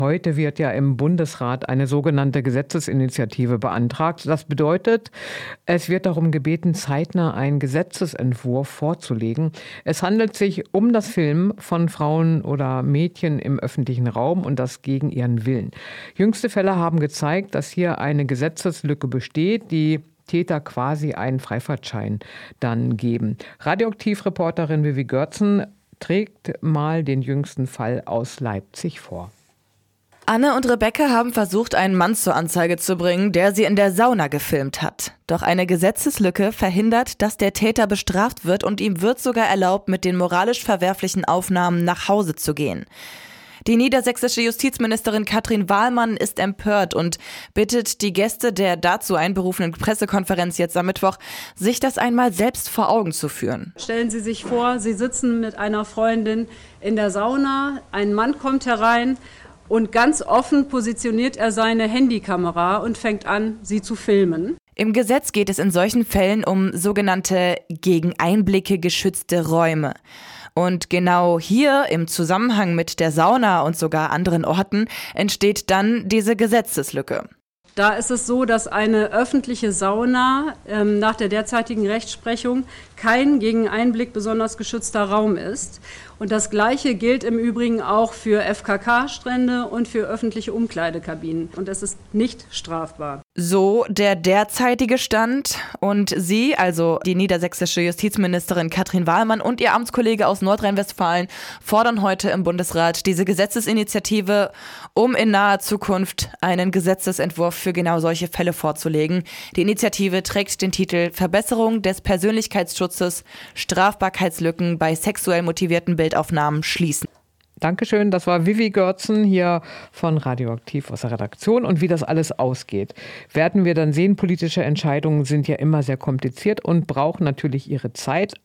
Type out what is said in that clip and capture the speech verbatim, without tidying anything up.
Heute wird ja im Bundesrat eine sogenannte Gesetzesinitiative beantragt. Das bedeutet, es wird darum gebeten, zeitnah einen Gesetzesentwurf vorzulegen. Es handelt sich um das Filmen von Frauen oder Mädchen im öffentlichen Raum und das gegen ihren Willen. Jüngste Fälle haben gezeigt, dass hier eine Gesetzeslücke besteht, die Täter quasi einen Freifahrtschein dann geben. Radioaktivreporterin Vivi Görzen trägt mal den jüngsten Fall aus Leipzig vor. Anne und Rebecca haben versucht, einen Mann zur Anzeige zu bringen, der sie in der Sauna gefilmt hat. Doch eine Gesetzeslücke verhindert, dass der Täter bestraft wird und ihm wird sogar erlaubt, mit den moralisch verwerflichen Aufnahmen nach Hause zu gehen. Die niedersächsische Justizministerin Katrin Wahlmann ist empört und bittet die Gäste der dazu einberufenen Pressekonferenz jetzt am Mittwoch, sich das einmal selbst vor Augen zu führen. Stellen Sie sich vor, Sie sitzen mit einer Freundin in der Sauna, ein Mann kommt herein und ganz offen positioniert er seine Handykamera und fängt an, sie zu filmen. Im Gesetz geht es in solchen Fällen um sogenannte gegen Einblicke geschützte Räume. Und genau hier im Zusammenhang mit der Sauna und sogar anderen Orten entsteht dann diese Gesetzeslücke. Da ist es so, dass eine öffentliche Sauna ähm, nach der derzeitigen Rechtsprechung kein gegen Einblick besonders geschützter Raum ist. Und das Gleiche gilt im Übrigen auch für F K K-Strände und für öffentliche Umkleidekabinen. Und es ist nicht strafbar. So der derzeitige Stand. Und Sie, also die niedersächsische Justizministerin Katrin Wahlmann und ihr Amtskollege aus Nordrhein-Westfalen, fordern heute im Bundesrat diese Gesetzesinitiative, um in naher Zukunft einen Gesetzesentwurf für genau solche Fälle vorzulegen. Die Initiative trägt den Titel Verbesserung des Persönlichkeitsschutzes, Strafbarkeitslücken bei sexuell motivierten Bildaufnahmen schließen. Dankeschön, das war Vivi Görzen hier von Radioaktiv aus der Redaktion. Und wie das alles ausgeht, werden wir dann sehen. Politische Entscheidungen sind ja immer sehr kompliziert und brauchen natürlich ihre Zeit.